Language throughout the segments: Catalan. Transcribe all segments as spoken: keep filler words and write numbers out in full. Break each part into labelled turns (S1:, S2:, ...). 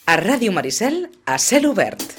S1: A Ràdio Maricel, a cel obert.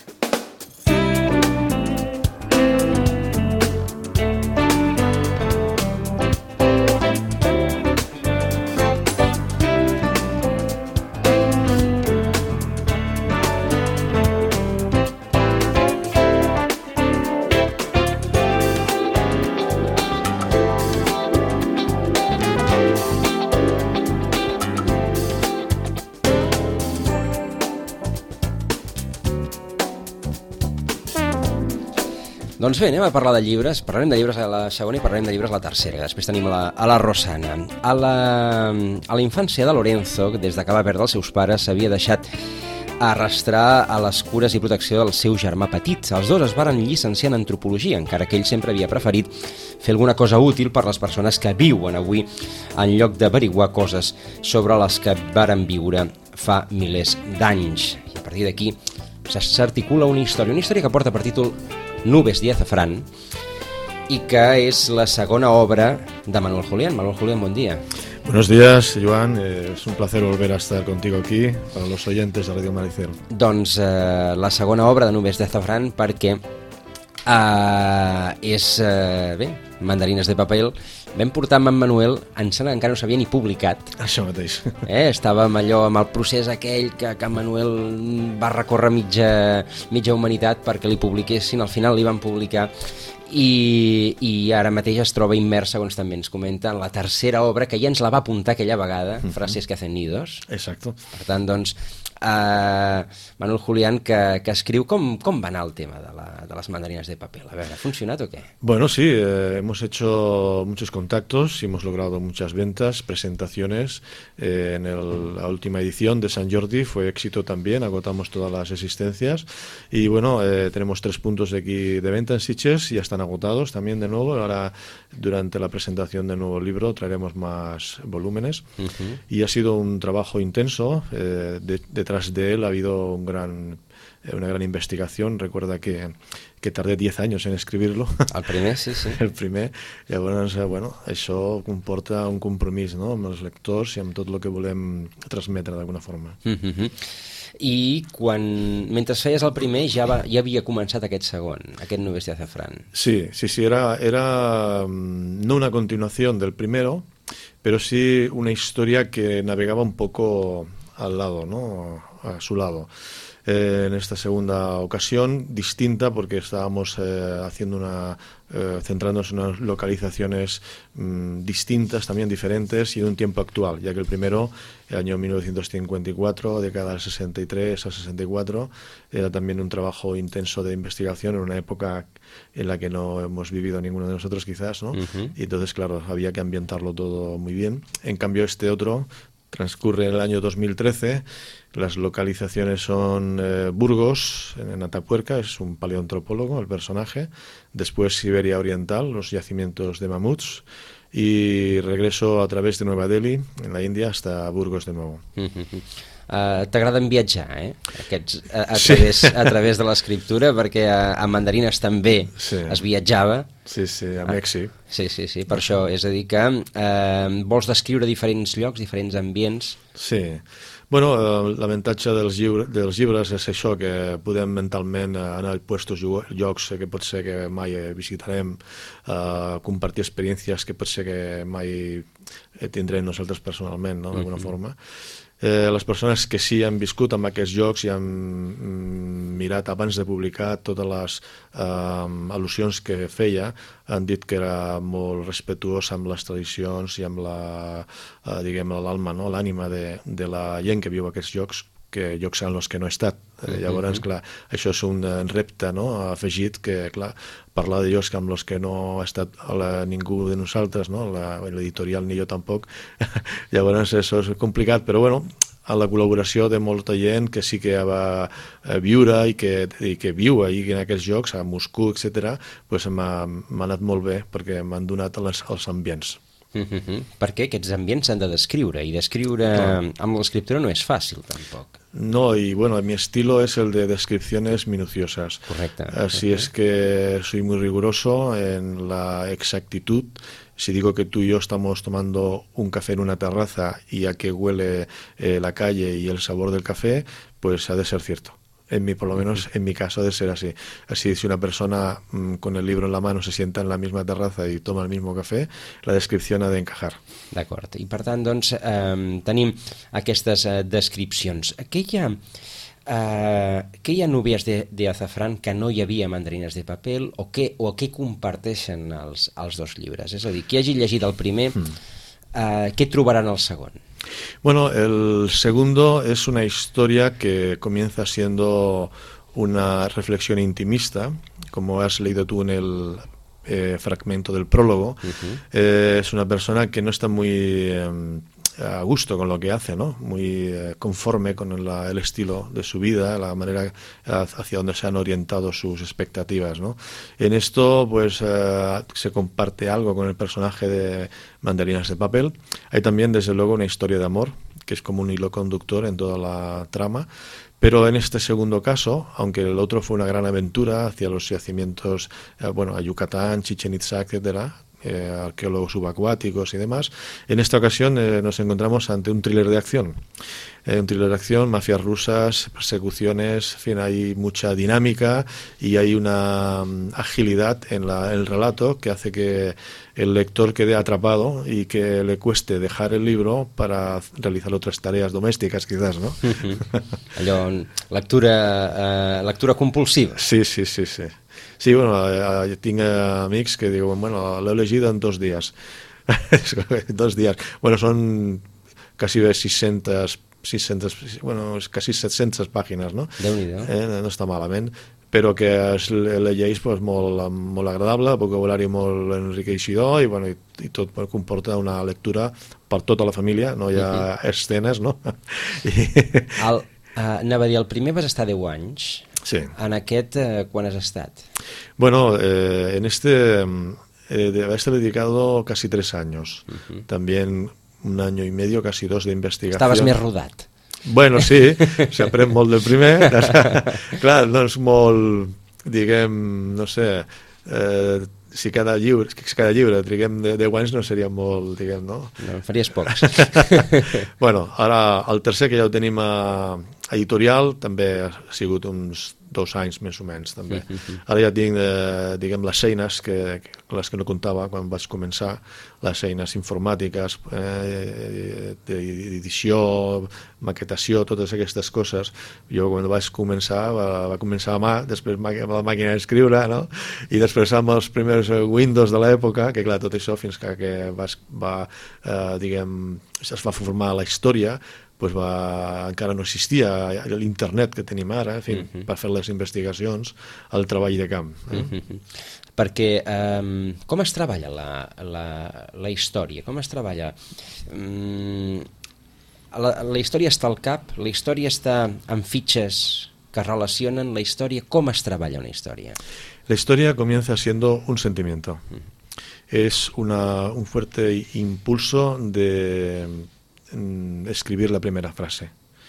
S2: Doncs bé, anem a parlar de llibres. Parlarem de llibres a la segona i parlarem de llibres a la tercera. Després tenim a la, a la Rosana. A la, a la infància de Lorenzo, des de que va perdre els seus pares, s'havia deixat arrastrar a les cures i protecció del seu germà petit. Els dos es varen llicenciar en antropologia, encara que ell sempre havia preferit fer alguna cosa útil per les persones que viuen avui, en lloc d'averiguar coses sobre les que varen viure fa milers d'anys. I a partir d'aquí s'articula una història, una història que porta per títol Nubes de Azafrán, y que es la segunda obra de Manuel Julián. Manuel Julián, buen día.
S3: Buenos días, Joan. Eh, es un placer volver a estar contigo aquí, para los oyentes de Radio Maricel.
S2: Doncs eh, la segona obra de Nubes de Azafrán, perquè eh, és, eh, bé, Mandarines de Papel. Vam portar amb en Manuel, em sembla que encara no s'havia ni publicat.
S3: Això mateix.
S2: Eh, estàvem allò amb el procés aquell que, que en Manuel va recórrer mitja, mitja humanitat perquè li publiquessin, al final li van publicar, i, i ara mateix es troba immers, segons també ens comenta, en la tercera obra, que ja ens la va apuntar aquella vegada, uh-huh. Frases que hacen nidos.
S3: Exacto.
S2: Per tant, doncs, Uh, Manuel Julián, que, que escriu com, com va anar el tema de, la, de las mandarinas de papel. A ver, ¿ha funcionado o qué?
S3: Bueno, sí, eh, hemos hecho muchos contactos y hemos logrado muchas ventas, presentaciones. Eh, en el, la última edición de San Jordi fue éxito también, agotamos todas las existencias. Y bueno, eh, tenemos tres puntos de aquí de venta en Sitges, ya están agotados también de nuevo. Ahora, durante la presentación del nuevo libro, traeremos más volúmenes. Uh-huh. Y ha sido un trabajo intenso. Eh, de, detrás de él ha habido un gran, una gran investigación. Recuerda que, que tardé diez anys en escribir-lo.
S2: El primer, sí, sí.
S3: El primer. Llavors, bueno, això comporta un compromís, no?, amb els lectors i amb tot el que volem transmetre d'alguna forma.
S2: Mm-hmm. I quan, mentre feies el primer, ja, va, ja havia començat aquest segon, aquest Nubes de Azafrán.
S3: Sí, sí, sí, era, era no una continuación del primero, pero sí una historia que navegaba un poco al lado, ¿no?, a su lado. Eh, en esta segunda ocasión, distinta porque estábamos eh, haciendo una, eh, centrándonos en unas localizaciones mmm, distintas, también diferentes y en un tiempo actual, ya que el primero, el año mil novecientos cincuenta y cuatro, década del sesenta y tres a sesenta y cuatro, era también un trabajo intenso de investigación en una época en la que no hemos vivido ninguno de nosotros quizás, ¿no? Uh-huh. Y entonces, claro, había que ambientarlo todo muy bien. En cambio, este otro transcurre en el año dos mil trece, las localizaciones son eh, Burgos, en, en Atapuerca, es un paleoantropólogo el personaje, después Siberia Oriental, los yacimientos de mamuts, y regreso a través de Nueva Delhi, en la India, hasta Burgos de nuevo.
S2: Mm-hmm. Uh, T'agraden viatjar, eh? Aquests, a, a, través, sí. a través de l'escriptura, perquè a, a Mandarines també sí. es viatjava.
S3: Sí, sí, a Mèxic.
S2: Ah, sí, sí, sí, per això. És a dir que eh, vols descriure diferents llocs, diferents ambients.
S3: Sí. Bueno, eh, l'avantatge dels, llibre, dels llibres és això, que podem mentalment anar a puestos llocs que pot ser que mai visitarem, eh, compartir experiències que pot ser que mai tindrem nosaltres personalment, no?, d'alguna mm-hmm. forma. Eh, les persones que sí han viscut en aquests llocs i han mm, mirat abans de publicar totes les eh, al·lusions que feia, han dit que era molt respectuós amb les tradicions i amb la, eh, diguem, l'alma, no?, l'ànima de, de la gent que viu a aquests llocs, que llocs en els que no he estat. Eh, llavors, clar, això és un repte, no?, afegit, que, clar, parlar de llocs amb els que no ha estat la, ningú de nosaltres, no?, l'editorial ni jo tampoc, llavors això és complicat, però bueno, a la col·laboració de molta gent que sí que va viure i que, i que viu ahí en aquests llocs, a Moscou, etcètera, pues m'ha anat molt bé perquè m'han donat les, els ambients.
S2: Mm-hmm. Perquè aquests ambients s'han de descriure, i descriure no. amb l'escriptura no és fàcil tampoc.
S3: No, y bueno, mi estilo es el de descripciones minuciosas.
S2: Correcto.
S3: Así
S2: okay.
S3: es que soy muy riguroso en la exactitud Si digo que tú y yo estamos tomando un café en una terraza y a que huele eh, la calle y el sabor del café, pues ha de ser cierto. En mi, por lo menos en mi caso ha de ser así. Así, si una persona mmm, con el libro en la mano se sienta en la misma terraza i toma el mismo cafè, la descripció ha d'encajar.
S2: D'acord. I per tant, doncs, eh, tenim aquestes eh, descripcions. Què hi ha, eh, què hi ha núvies de, de azafrán que no hi havia mandarines de paper, o què, o què comparteixen els, els dos llibres? És a dir, qui hagi llegit el primer, eh, què trobaran al segon?
S3: Bueno, el segundo es una historia que comienza siendo una reflexión intimista, como has leído tú en el eh, fragmento del prólogo. Uh-huh. eh, es una persona que no está muy eh, a gusto con lo que hace, ¿no? Muy eh, conforme con la, el estilo de su vida, la manera hacia donde se han orientado sus expectativas, ¿no? En esto, pues, eh, se comparte algo con el personaje de Mandarinas de papel. Hay también, desde luego, una historia de amor, que es como un hilo conductor en toda la trama. Pero en este segundo caso, aunque el otro fue una gran aventura hacia los yacimientos, eh, bueno, a Yucatán, Chichén Itzá, etcétera, Eh, arqueólogos subacuáticos y demás, en esta ocasión eh, nos encontramos ante un thriller de acción. Eh, un thriller de acción, mafias rusas, persecuciones, en fin, hay mucha dinámica y hay una um, agilidad en, la, en el relato que hace que el lector quede atrapado y que le cueste dejar el libro para realizar otras tareas domésticas, quizás, ¿no?
S2: Allò, lectura, eh, lectura compulsiva.
S3: Sí, sí, sí, sí. Sí, bueno, eh, tinc amics que diuen, bueno, l'he llegit en dos dies. dos dies. Bueno, són quasi bé sis-centes, sis-centes, bueno, quasi set-centes pàgines, no?
S2: Déu-n'hi-do.
S3: Eh, no està malament, però que es llegeix pues, molt, molt agradable, vocabulari molt enriqueixidor i, bueno, i, i tot comporta una lectura per tota la família, no hi ha uh-huh. escenes, no? I...
S2: El, uh, anava a dir, el primer vas estar deu anys.
S3: Sí.
S2: En aquest, eh, quan has estat?
S3: Bueno, eh, en este eh, de haberse dedicado casi tres años. Uh-huh. También un año y medio, casi dos de investigación.
S2: Estaves més rodat.
S3: Bueno, sí, s'aprèn molt del primer. Clar, no és molt, diguem, no sé, eh, si cada llibre, si cada llibre triguem deu anys no seria molt, diguem, no?
S2: No, faries pocs.
S3: Bueno, ara el tercer, que ja ho tenim a editorial, també ha sigut uns dos anys més o menys, també. Ara ja tinc, eh, diguem, les eines que, les que no comptava quan vaig començar, les eines informàtiques, eh, d'edició, maquetació, totes aquestes coses. Jo quan vaig començar, va, va començar a mà, després amb la màquina d'escriure, no? I després amb els primers Windows de l'època, que clar, tot això fins que, que va, va eh, diguem, es va formar la història, pues va, encara no existia l'internet que tenim ara, en fi, uh-huh. per fer les investigacions, el treball de camp. Eh?
S2: Uh-huh. Perquè um, com es treballa la, la, la història? Com es treballa? Um, la, la història està al cap, la història està en fitxes que relacionen la història. Com es treballa una història?
S3: La història comienza siendo un sentimiento. Uh-huh. Es una, un fuerte impulso de escribir la primera frase.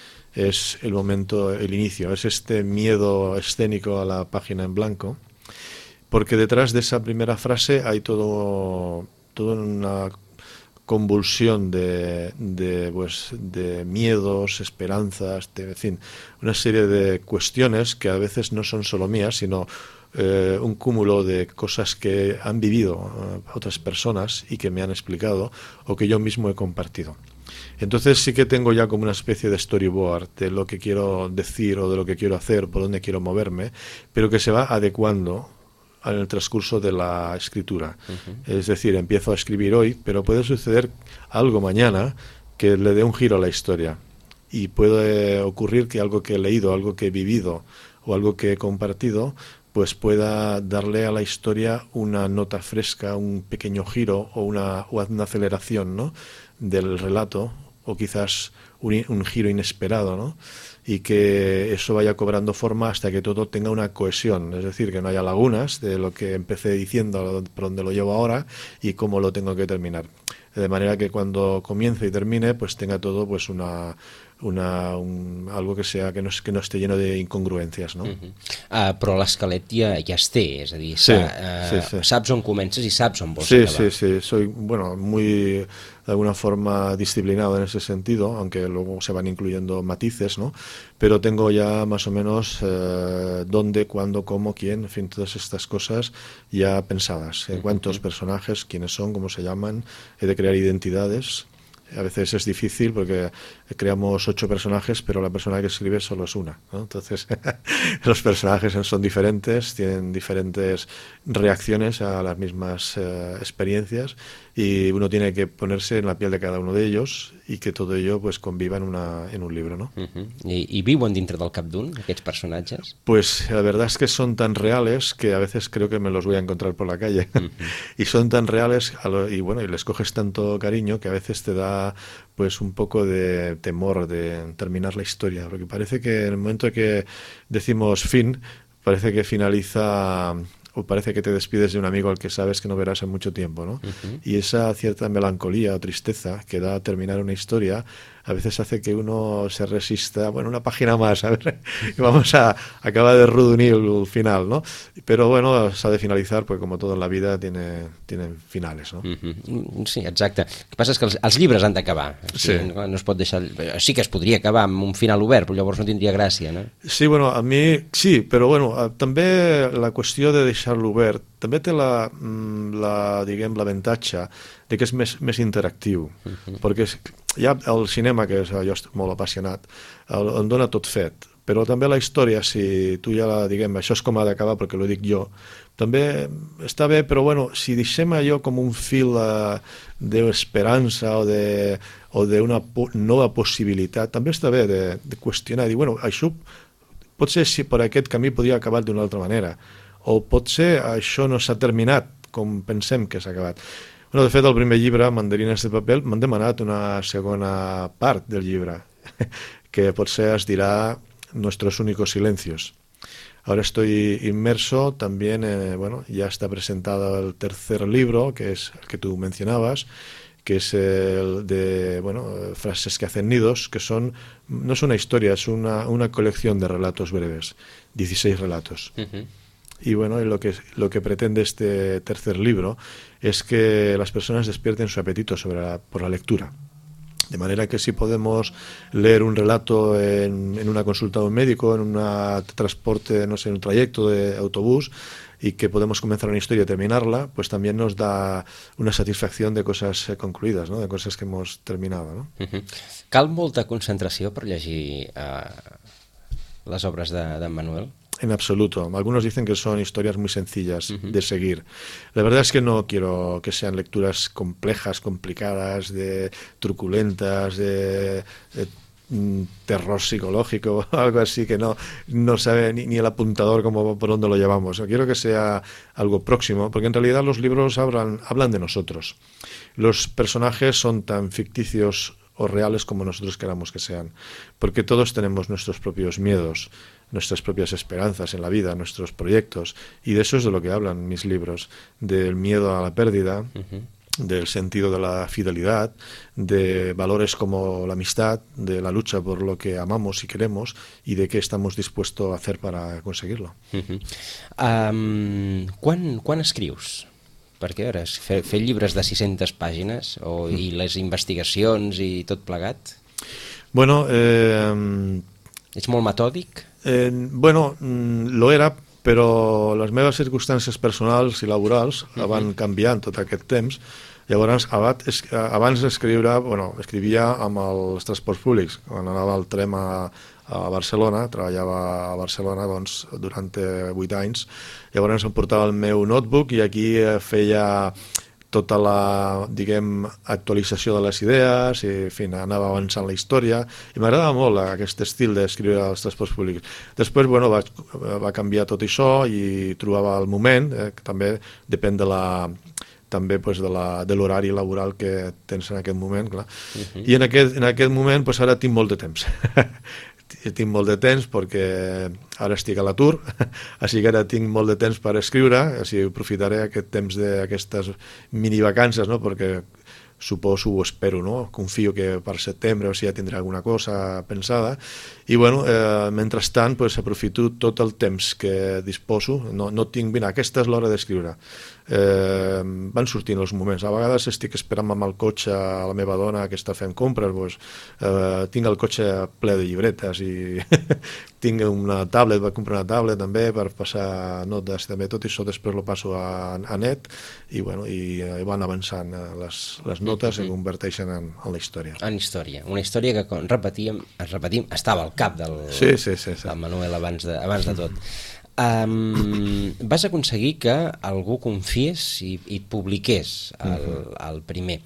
S3: Es el momento, el inicio, es este miedo escénico a la página en blanco, porque detrás de esa primera frase hay todo, toda una convulsión de, de, pues, de miedos, esperanzas, de, en fin, una serie de cuestiones que a veces no son solo mías, sino eh, un cúmulo de cosas que han vivido eh, otras personas y que me han explicado o que yo mismo he compartido. Entonces sí que tengo ya como una especie de storyboard de lo que quiero decir o de lo que quiero hacer, por dónde quiero moverme, pero que se va adecuando en el transcurso de la escritura. Uh-huh. Es decir, empiezo a escribir hoy, pero puede suceder algo mañana que le dé un giro a la historia. Y puede ocurrir que algo que he leído, algo que he vivido o algo que he compartido, pues pueda darle a la historia una nota fresca, un pequeño giro o una, o una aceleración, ¿no?, del relato, o quizás un, un giro inesperado, ¿no? Y que eso vaya cobrando forma hasta que todo tenga una cohesión, es decir, que no haya lagunas de lo que empecé diciendo, por donde lo llevo ahora y cómo lo tengo que terminar. De manera que cuando comience y termine, pues tenga todo pues una, una, un, algo que, sea, que, no, que no esté lleno de incongruencias, ¿no?
S2: Uh-huh. uh, però l'esquelet ja, ja es té, és a dir,
S3: sí,
S2: uh,
S3: sí, sí.
S2: saps on comences i saps on vols
S3: sí,
S2: acabar.
S3: Sí, sí, soy, bueno, muy, de alguna forma disciplinado en ese sentido, aunque luego se van incluyendo matices, ¿no? Pero tengo ya más o menos eh, dónde, cuándo, cómo, quién, en fin, todas estas cosas ya pensadas. ¿eh? Cuántos uh-huh. personajes, quiénes son, cómo se llaman, he de crear identidades. A veces es difícil porque creamos ocho personajes, pero la persona que escribe solo es una, ¿no? Entonces, los personajes son diferentes, tienen diferentes reacciones a las mismas eh, experiencias y uno tiene que ponerse en la piel de cada uno de ellos y que todo ello pues conviva en, una, en un libro, ¿no?
S2: Uh-huh. I, I viuen dintre del cap d'un, aquests personatges?
S3: Pues la verdad es que son tan reales que a veces creo que me los voy a encontrar por la calle. Uh-huh. Y son tan reales y bueno, y les coges tanto cariño que a veces te da pues un poco de temor de terminar la historia, porque parece que en el momento que decimos fin, parece que finaliza o parece que te despides de un amigo al que sabes que no verás en mucho tiempo, ¿no? Uh-huh. Y esa cierta melancolía o tristeza que da a terminar una historia a veces hace que uno se resista, bueno, una página más, a ver, vamos a acabar de redonir el final, ¿no? Pero bueno, s'ha de finalitzar, perquè com tot en la vida tiene, tienen finales, ¿no?
S2: Mm-hmm. Sí, exacte. El que passa és que els, els llibres han d'acabar. O sigui, sí. no, no es pot deixar... Sí que es podria acabar amb un final obert, però llavors no tindria gràcia, no?
S3: Sí, bueno, a mi sí, però bueno, també la qüestió de deixar-lo obert també té la, la diguem, l'avantatge de que és més, més interactiu, uh-huh. perquè ja el cinema, que és, jo estic molt apassionat, el, em dona tot fet, però també la història, si tu ja la, diguem, això és com ha d'acabar perquè ho dic jo, també està bé, però bueno, si deixem allò com un fil uh, d'esperança o de, o d'una po- nova possibilitat, també està bé de, de qüestionar, dir, bueno, això potser si per aquest camí podria acabar d'una altra manera, o potser això no s'ha terminat com pensem que s'ha acabat. Bueno, de fet, el primer llibre, Mandarines de paper, m'han demanat una segona part del llibre, que potser es dirà Nuestros únicos silencios. Ahora estoy inmerso también, eh, bueno, ya está presentado el tercer libro, que es el que tú mencionabas, que es el de, bueno, frases que hacen nidos, que son, no es una historia, es una, una colección de relatos breves, dieciséis relatos. Uh-huh. Y bueno, lo que, lo que pretende este tercer libro es que las personas despierten su apetito sobre la, por la lectura. De manera que si podemos leer un relato en, en una consulta de un médico, en un transporte, no sé, en un trayecto de autobús, y que podemos comenzar una historia y terminarla, pues también nos da una satisfacción de cosas concluidas, ¿no? De cosas que hemos terminado, ¿no?
S2: Uh-huh. Cal molta concentració per llegir uh, les obres d'en de Manuel?
S3: En absoluto. Algunos dicen que son historias muy sencillas uh-huh. de seguir. La verdad es que no quiero que sean lecturas complejas, complicadas, de truculentas, de, de terror psicológico, algo así que no, no sabe ni, ni el apuntador como por dónde lo llevamos. Quiero que sea algo próximo, porque en realidad los libros hablan, hablan de nosotros. Los personajes son tan ficticios o reales como nosotros queramos que sean, porque todos tenemos nuestros propios miedos, nuestras propias esperanzas en la vida, nuestros proyectos, y de eso es de lo que hablan mis libros, del miedo a la pérdida, uh-huh. del sentido de la fidelidad, de valores como la amistad, de la lucha por lo que amamos y queremos, y de qué estamos dispuestos a hacer para conseguirlo.
S2: Uh-huh. Um, quan, quan escrius? Perquè, a veure, fer, fer llibres de sis-centes pàgines o, mm. i les investigacions i tot plegat?
S3: Bueno, eh...
S2: Ets molt metòdic?
S3: Eh, bueno, lo era, però les meves circumstàncies personals i laborals uh-huh. van canviar en tot aquest temps. Llavors, abans, abans d'escriure, bueno, escrivia amb els transports públics. Quan anava al tren a, a Barcelona, treballava a Barcelona doncs, durant vuit anys. Llavors em portava el meu notebook i aquí feia tota la, diguem, actualització de les idees i, en fi, anava avançant la història i m'agradava molt aquest estil d'escriure als transports públics. Després, bueno, va, va canviar tot això i trobava el moment, eh, que també depèn de la també pues, de la, de l'horari laboral que tens en aquest moment, clar. Uh-huh. I en aquest, en aquest moment pues, ara tinc molt de temps. tinc molt de temps perquè ara estic a l'atur, així que ara tinc molt de temps per escriure, així aprofitaré aquest temps d'aquestes minivacances, no? Perquè suposo o espero, no? Confio que per setembre o si ja tindré alguna cosa pensada. I bueno, eh, mentrestant pues, aprofito tot el temps que disposo, no, no tinc, mira, aquesta és l'hora d'escriure. Eh, van sortint els moments, a vegades estic esperant amb el cotxe a la meva dona que està fent compres, pues, eh, tinc el cotxe ple de llibretes i tinc una tablet, vaig comprar una tablet també per passar notes, també tot això després lo passo a, a net i, bueno, i, i van avançant les, les notes i converteixen en, en la història.
S2: En història, una història que com repetíem, es repetim, estava al cap del,
S3: sí, sí, sí, sí.
S2: del Manuel abans de, abans de tot. Um, vas aconseguir que algú confiés i, i publiqués el, el primer,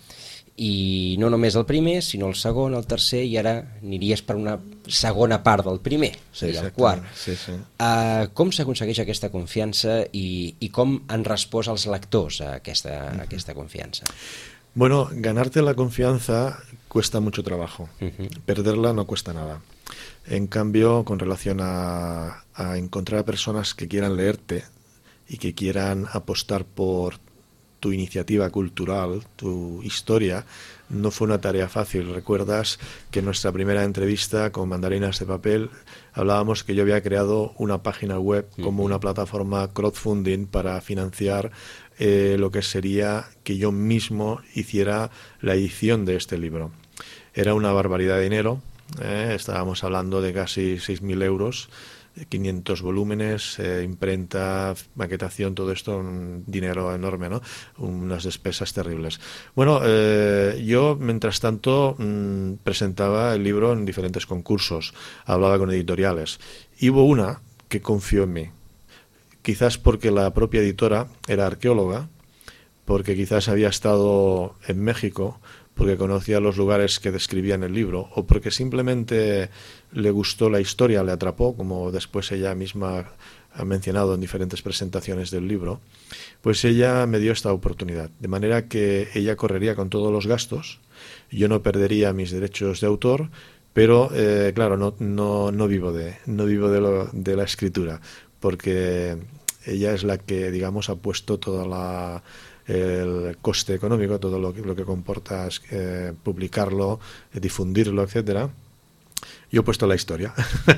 S2: i no només el primer sinó el segon, el tercer, i ara aniries per una segona part del primer,
S3: sí,
S2: i el quart.
S3: Sí, sí.
S2: Uh, com s'aconsegueix aquesta confiança i, i com han respost els lectors a aquesta, a aquesta confiança?
S3: Bueno, ganarte la confianza cuesta mucho trabajo, uh-huh. Perderla no cuesta nada. En cambio, con relación a, a encontrar personas que quieran leerte y que quieran apostar por tu iniciativa cultural, tu historia, no fue una tarea fácil. Recuerdas que en nuestra primera entrevista con Mandarinas de Papel hablábamos que yo había creado una página web como una plataforma crowdfunding para financiar eh, lo que sería que yo mismo hiciera la edición de este libro. Era una barbaridad de dinero. Eh, estábamos hablando de casi seis mil euros, quinientos volúmenes, eh, imprenta, maquetación, todo esto, un dinero enorme, ¿no? Unas despesas terribles. Bueno, eh, yo, mientras tanto, mmm, presentaba el libro en diferentes concursos, hablaba con editoriales. Y hubo una que confió en mí, quizás porque la propia editora era arqueóloga, porque quizás había estado en México, porque conocía los lugares que describía en el libro, o porque simplemente le gustó la historia, le atrapó, como después ella misma ha mencionado en diferentes presentaciones del libro, pues ella me dio esta oportunidad, de manera que ella correría con todos los gastos, yo no perdería mis derechos de autor, pero eh, claro, no, no, no vivo, de, no vivo de, lo, de la escritura, porque ella es la que, digamos, ha puesto toda la... el coste económico, todo lo que, lo que comporta eh, publicarlo, eh, difundirlo, etcétera. Yo he puesto la historia,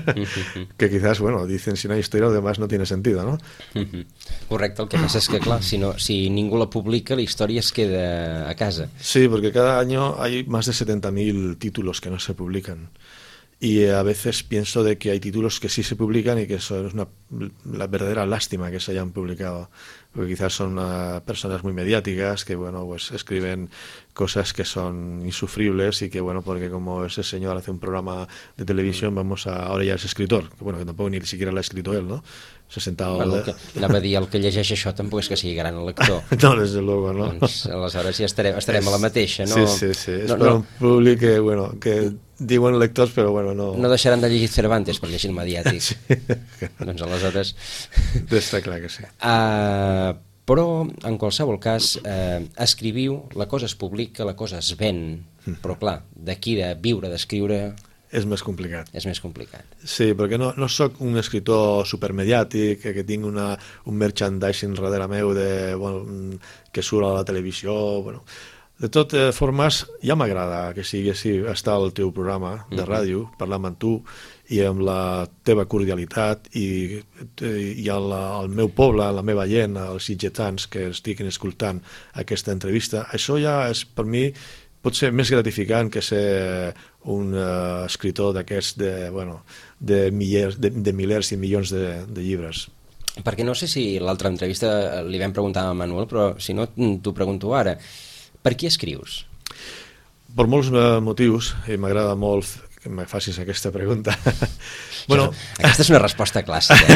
S3: que quizás, bueno, dicen si no hay historia lo demás no tiene sentido, ¿no?
S2: Correcte, el que passa és que, clar, si, no, si ningú la publica, la història es queda a casa.
S3: Sí, porque cada año hay más de setenta mil títulos que no se publican. Y a veces pienso de que hay títulos que sí se publican y que eso es una, la verdadera lástima que se hayan publicado, porque quizás son uh, personas muy mediáticas que, bueno, pues escriben cosas que son insufribles y que, bueno, porque como ese señor hace un programa de televisión, vamos a, ahora ya es escritor, que bueno, que tampoco ni siquiera l'ha escrito él, ¿no? Se ha sentado...
S2: Bueno, el que, anava a dir, el que llegeix això tampoc és que sigui gran lector.
S3: No, desde luego, no.
S2: Doncs aleshores ja estarem, estarem
S3: es,
S2: a la mateixa, no?
S3: Sí, sí, sí, és
S2: no,
S3: per
S2: no,
S3: un públic que, bueno, que diuen lectors, però bueno, no...
S2: No deixaran de llegir Cervantes per llegir el mediàtic. Sí. Doncs aleshores...
S3: Està clar que sí.
S2: Uh, però, en qualsevol cas, uh, escriviu, la cosa es publica, la cosa es ven, però clar, d'aquí de viure, d'escriure...
S3: És més complicat.
S2: És més complicat.
S3: Sí, perquè no, no sóc un escritor supermediàtic, que, que tinc una, un merchandising darrere meu de, bueno, que surt a la televisió. Bueno. De totes formes, ja m'agrada que sigui així, estar al teu programa de ràdio, parlar amb tu i amb la teva cordialitat i, i al, al meu poble, a la meva gent, als sitgetans que estiguin escoltant aquesta entrevista. Això ja és, per mi, pot ser més gratificant que ser un uh, escritor d'aquests de, bueno, de, millers, de, de milers i milions de, de llibres.
S2: Perquè no sé si l'altra entrevista li vam preguntar a Manuel, però si no t'ho pregunto ara. Per qui escrius?
S3: Per molts uh, motius, i m'agrada molt que me facis aquesta pregunta. Bueno,
S2: aquesta és una respuesta clásica.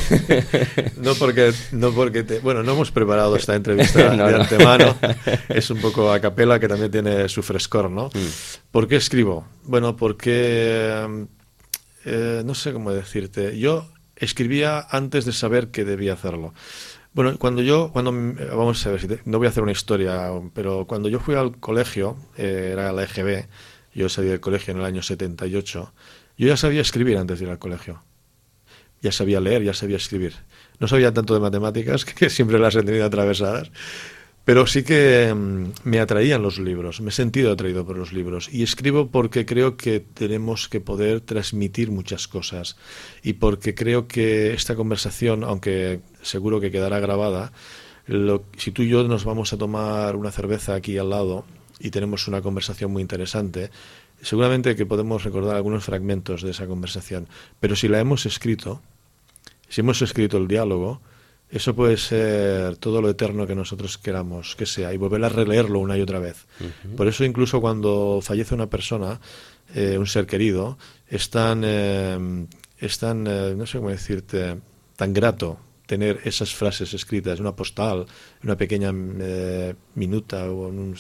S3: ¿eh? No porque, no porque te, bueno, no hemos preparado esta entrevista no, de no. antemano, es un poco a capela que también tiene su frescor, ¿no? Mm. ¿Por qué escribo? Bueno, porque eh, no sé cómo decirte. Yo escribía antes de saber que debía hacerlo. Bueno, cuando yo, cuando vamos a ver, si te, no voy a hacer una historia, pero cuando yo fui al colegio, eh, era la E G B. Yo salí del colegio en el año setenta y ocho. Yo ya sabía escribir antes de ir al colegio. Ya sabía leer, ya sabía escribir. No sabía tanto de matemáticas, que siempre las he tenido atravesadas, Pero sí que mm, me atraían los libros, me he sentido atraído por los libros y escribo porque creo que tenemos que poder transmitir muchas cosas y porque creo que esta conversación, aunque seguro que quedará grabada, lo, si tú y yo nos vamos a tomar una cerveza aquí al lado y tenemos una conversación muy interesante, seguramente que podemos recordar algunos fragmentos de esa conversación, pero si la hemos escrito, si hemos escrito el diálogo, eso puede ser todo lo eterno que nosotros queramos que sea y volver a releerlo una y otra vez. Uh-huh. Por eso incluso cuando fallece una persona, eh, un ser querido, es tan, eh, es tan eh, no sé cómo decirte, tan grato tener esas frases escritas, una postal, una pequeña eh, minuta o un,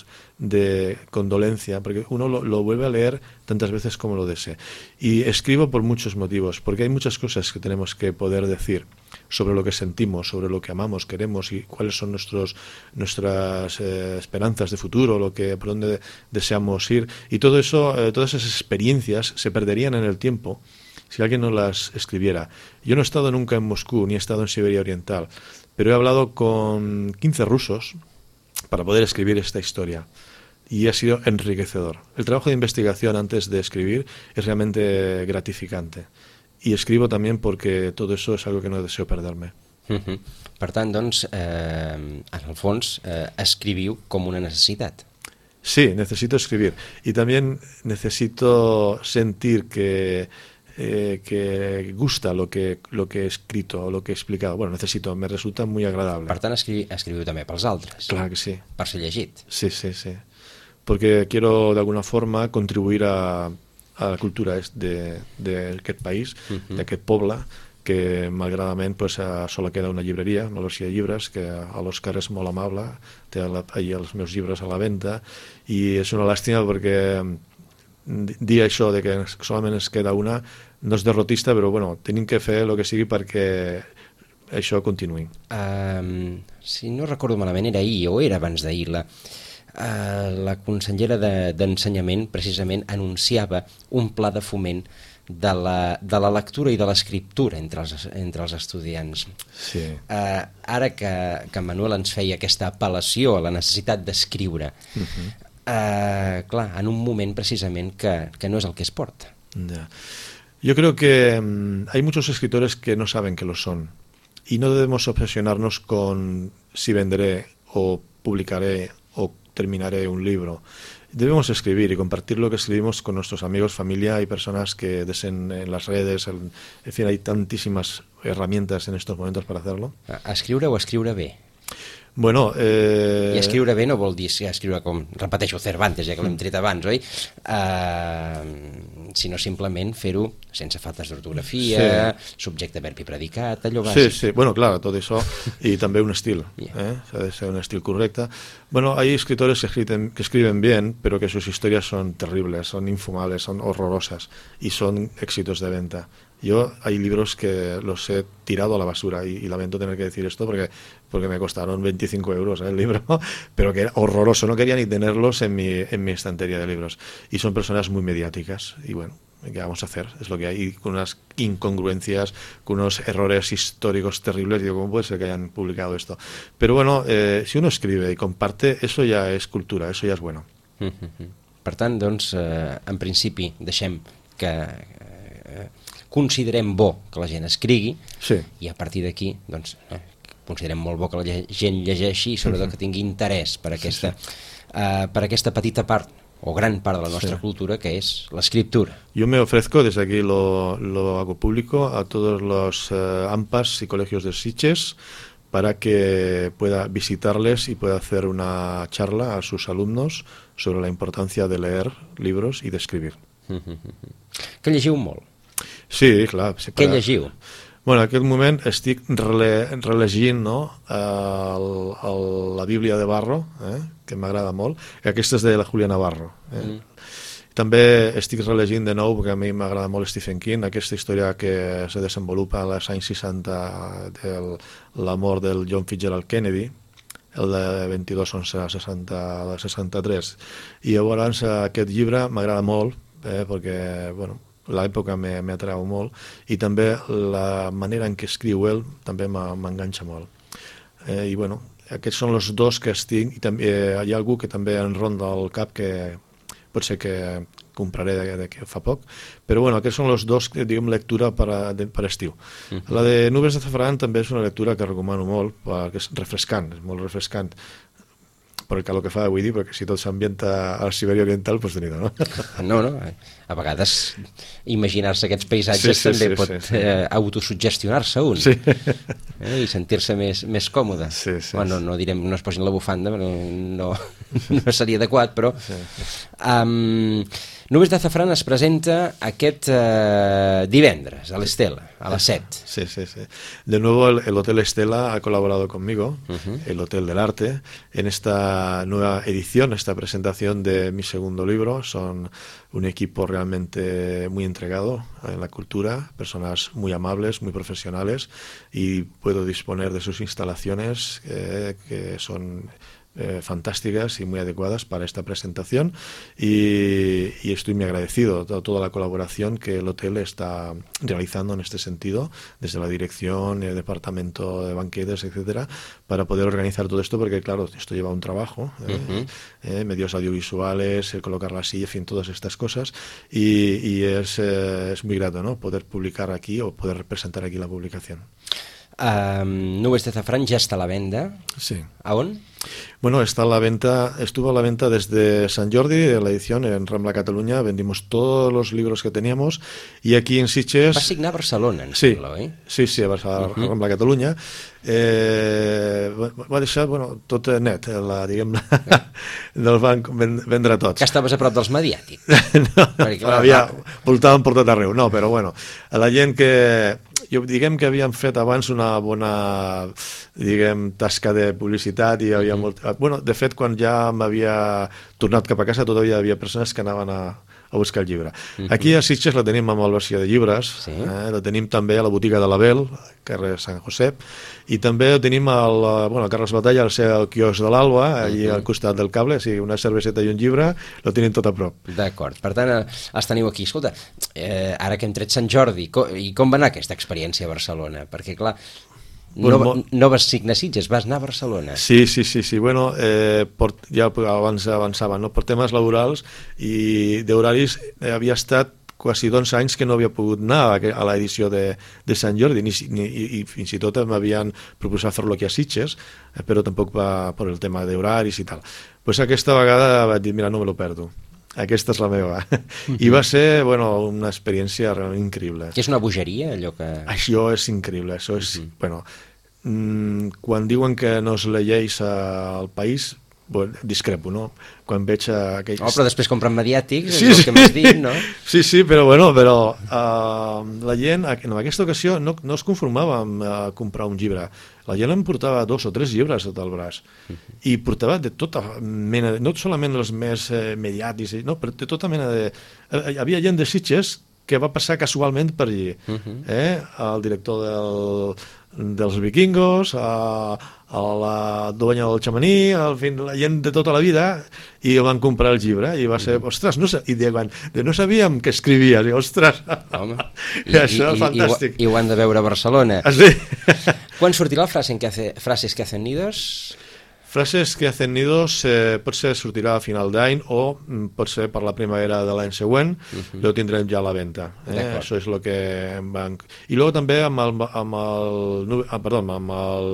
S3: de condolencia, porque uno lo, lo vuelve a leer tantas veces como lo desee. Y escribo por muchos motivos, porque hay muchas cosas que tenemos que poder decir sobre lo que sentimos, sobre lo que amamos, queremos y cuáles son nuestros nuestras eh, esperanzas de futuro, lo que por dónde deseamos ir, y todo eso, eh, todas esas experiencias se perderían en el tiempo si alguien no las escribiera. Yo no he estado nunca en Moscú ni he estado en Siberia Oriental, pero he hablado con quince rusos para poder escribir esta historia y ha sido enriquecedor. El trabajo de investigación antes de escribir es realmente gratificante. I escribo també perquè tot això és algo que no deseo perderme.
S2: Uh-huh. Per tant, doncs, eh, en el fons, eh, escriviu com una necessitat.
S3: Sí, necesito escribir. Y también necesito sentir que, eh, que gusta lo que, lo que he escrito o lo que he explicado. Bueno, necesito, me resulta muy agradable.
S2: Per tant, escriu, escriviu també pels altres.
S3: Clar que sí.
S2: Per ser llegit.
S3: Sí, sí, sí. Porque quiero, de alguna forma, contribuir a... a la cultura d'aquest país, uh-huh. d'aquest poble, que malgradament pues, sola queda una llibreria, una logia de llibres, que a l'Òscar és molt amable, té la, allà els meus llibres a la venda, i és una làstima perquè dir això de que solament es queda una no és derrotista, però bueno, tenim que fer el que sigui perquè això continuï.
S2: Um, si no recordo malament, era ahir o era abans d'ahir, la... Uh, la consellera de, d'Ensenyament precisament anunciava un pla de foment de la, de la lectura i de l'escriptura entre els, entre els estudiants.
S3: Sí.
S2: Uh, ara que, que Manuel ens feia aquesta apel·lació a la necessitat d'escriure, uh-huh. uh, clar, en un moment precisament que, que no és el que es porta.
S3: Yeah. Yo creo que um, hay muchos escritores que no saben que lo son y no debemos obsesionarnos con si vendré o publicaré o terminaré un libro. Debemos escribir y compartir lo que escribimos con nuestros amigos, familia y personas que deseen en las redes. En, en fin, hay tantísimas herramientas en estos momentos para hacerlo.
S2: Escriure o escriure bé?
S3: Bueno, eh...
S2: I escriure bé no vol dir escriure com, repeteixo, Cervantes, ja que l'hem tret abans, oi? Uh, sinó simplement fer-ho sense faltes d'ortografia, sí. Subjecte, verb i predicat, allò bàsic.
S3: Sí, sí, bueno, claro, todo eso, y también un estilo, ¿eh? Ha de ser un estilo correcto. Bueno, hay escritores que escriben, que escriben bien, pero que sus historias son terribles, son infumables, son horrorosas, y son éxitos de venta. Yo hay libros que los he tirado a la basura y, y lamento tener que decir esto porque, porque me costaron veinticinco euros, ¿eh? El libro, pero que era horroroso, no quería ni tenerlos en mi, en mi estantería de libros. Y son personas muy mediáticas y bueno, ¿qué vamos a hacer? Es lo que hay, y con unas incongruencias, con unos errores históricos terribles. Digo, ¿cómo puede ser que hayan publicado esto? Pero bueno, eh, si uno escribe y comparte, eso ya es cultura, eso ya es bueno.
S2: Per tant, doncs, eh, en principi, deixem que... Eh, considerem bo que la gent escrigui,
S3: sí.
S2: I a partir d'aquí doncs, eh, considerem molt bo que la gent llegeixi i sobretot que tingui interès per aquesta, sí, sí. Uh, per aquesta petita part o gran part de la nostra sí. cultura que és l'escriptura.
S3: Yo me ofrezco, desde aquí lo, lo hago público, a todos los uh, AMPAs y colegios de Sitges para que pueda visitarles y pueda hacer una charla a sus alumnos sobre la importancia de leer libros y de escribir.
S2: Que llegiu molt?
S3: Sí, clar. Sí,
S2: Què llegiu?
S3: Bueno, en aquest moment estic rele, relegint, no, el, el, la Bíblia de Barro, eh, que m'agrada molt, i aquesta és de la Julia Navarro. Eh. Mm. També estic relegint de nou, perquè a mi m'agrada molt Stephen King, aquesta història que se desenvolupa als anys seixanta de la mort del John Fitzgerald Kennedy, el de vint-i-dos onze a seixanta-tres. I llavors aquest llibre m'agrada molt, eh, perquè, bueno, l'època m'atrau molt i també la manera en què escriu ell també m'enganxa molt. Eh, I bueno, aquests són els dos que estic, i també hi ha algú que també em ronda al cap que pot ser que compraré de, de, de fa poc, però bueno, aquests són els dos, diguem, lectura per, a, de, per estiu. Uh-huh. La de Nubes de Zafran també és una lectura que recomano molt, perquè és refrescant, és molt refrescant, per el calor que fa, vull dir, perquè si tot s'ambienta a la Sibèria Oriental, doncs teniu, no?
S2: No, no, a vegades imaginar-se aquests paisatges sí, sí, també sí, pot sí, sí. Eh, autosuggestionar-se un sí. eh, i sentir-se més, més còmode. Sí, sí, bueno, no, no direm, no es posin la bufanda, no, no, no seria adequat, però... Sí, sí. Um, Nubes de Zafran es presenta aquest eh, divendres a l'Estela, a las set.
S3: Sí, sí, sí. De nuevo el, el Hotel Estela ha colaborado conmigo, uh-huh. el Hotel del Arte, en esta nueva edición, esta presentación de mi segundo libro. Son un equipo realmente muy entregado en la cultura, personas muy amables, muy profesionales, y puedo disponer de sus instalaciones eh, que son... Eh, fantásticas y muy adecuadas para esta presentación y, y estoy muy agradecido de toda la colaboración que el hotel está realizando en este sentido, desde la dirección, el departamento de banquetes, etcétera, para poder organizar todo esto, porque claro, esto lleva un trabajo, eh, uh-huh. eh, medios audiovisuales, el colocar la silla, en fin, todas estas cosas, y, y es, eh, es muy grato, ¿no?, poder publicar aquí o poder representar aquí la publicación.
S2: Um, Nubes de Zafran ya está a la venda.
S3: Sí.
S2: ¿A on?
S3: Bueno, está a la venta, estuvo a la venta desde Sant Jordi, la edición en Rambla Cataluña, vendimos todos los libros que teníamos, y aquí en Sitges...
S2: Va signar a Barcelona, en
S3: sí,
S2: sembla, eh?
S3: Sí, sí, a uh-huh. Rambla Catalunya. Eh, va deixar, bueno, tot net, la, diguem, del banc vendre tots.
S2: Que estaves a prop dels mediàtics.
S3: No, perquè, clar, havia, voltàvem per tot arreu, no, però bueno, a la gent que... Jo, diguem que havíem fet abans una bona, diguem, tasca de publicitat i hi havia molt... Bueno, de fet, quan ja m'havia tornat cap a casa, todavía hi havia persones que anaven a, a buscar el llibre. Uh-huh. Aquí a Sitges la tenim amb el versió de llibres, sí. eh, la tenim també a la botiga de l'Abel, carrer Sant Josep, i també la tenim al, bueno, al Carles Batalla, al seu quiosc de l'Alba, allí uh-huh. al costat del cable, o sigui, una cerveseta i un llibre, lo tenim tot a prop.
S2: D'acord, per tant, els teniu aquí. Escolta, eh, ara que hem tret Sant Jordi, co- i com va anar aquesta experiència a Barcelona? Perquè, clar, no, bueno, no vas signar Sitges, vas anar a Barcelona.
S3: Sí, sí, sí, sí. Bueno, eh, por, ja abans avançava, no? Per temes laborals i d'horaris eh, havia estat quasi dos anys que no havia pogut anar a, a l'edició de, de Sant Jordi, ni, ni, i, i fins i tot m'havien proposat fer-lo aquí a Sitges, eh, però tampoc va per el tema d'horaris i tal. Pues aquesta vegada vaig dir, mira, no me lo perdo. Aquesta és la meva. I va ser, bueno, una experiència realment increïble.
S2: Que és una bogeria, allò que...
S3: Això és increïble, això és... Uh-huh. Bueno, mmm, quan diuen que no es llegeix al país, bueno, discrepo, no? Quan veig aquells...
S2: Oh, però després compren mediàtics,
S3: sí,
S2: és el
S3: sí.
S2: que m'has dit, no?
S3: Sí, sí, però bueno, però uh, la gent en aquesta ocasió no, no es conformava amb uh, comprar un llibre. La gent em portava dos o tres llibres sota el braç uh-huh. i portava de tota mena, no solament els més eh, mediàtics, no, però de tota mena de... Eh, hi havia gent de Sitges que va passar casualment per allí. Uh-huh. eh? El director del, dels vikingos, a, a la duenya del xamaní, al fin, la gent de tota la vida, i van comprar el llibre, i va ser, ostres, no, i diuen, no sabíem que escrivies, i ostres, home, i, i això és fantàstic.
S2: I, i, i ho han de veure a Barcelona.
S3: Ah, sí?
S2: Quan sortirà el frase que hace, frases que hacen nidos?
S3: Frases que hacen nidos eh, potser sortirà a final d'any o mm, potser per la primavera de l'any següent, uh-huh. lo tindrem ja a la venda. Eh? Això és el que em van... I luego també amb el, amb el, ah, perdó, amb el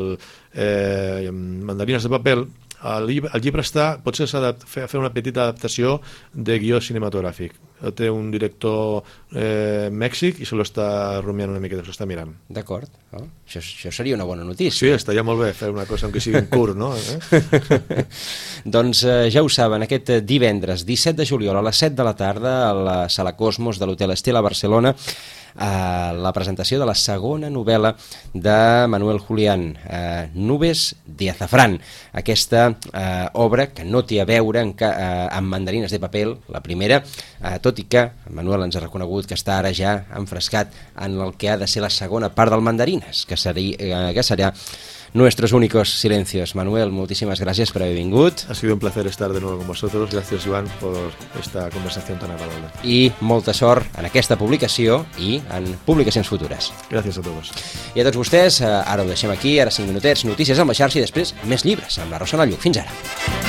S3: eh, Mandarines de paper, el llibre, el llibre està, potser s'ha de fer, fer una petita adaptació de guió cinematogràfic. Té un director eh, Mèxic i se l'està rumiant una miqueta, se l'està mirant.
S2: D'acord, oh, això, això seria una bona notícia.
S3: Sí, estaria molt bé fer una cosa que sigui en curt, no? Eh?
S2: Doncs eh, ja ho saben, aquest divendres disset de juliol a les set de la tarda a la Sala Cosmos de l'Hotel Estela a Barcelona, a la presentació de la segona novel·la de Manuel Julián, eh, Nubes de Azafrán, aquesta eh, obra que no té a veure en ca, eh, amb Mandarines de paper, la primera, eh, tot i que Manuel ens ha reconegut que està ara ja enfrescat en el que ha de ser la segona part del Mandarines, que, seria, eh, que serà nuestros únicos silencios. Manuel, moltíssimes gràcies per haver vingut.
S3: Ha sido un placer estar de nuevo con vosotros. Gracias, Joan, por esta conversación tan agradable.
S2: I molta sort en aquesta publicació i en publicacions futures.
S3: Gracias a todos.
S2: I a tots vostès, ara ho deixem aquí, ara cinc minutets, notícies amb la xarxa i després més llibres amb la Rosana Lluc. Fins ara.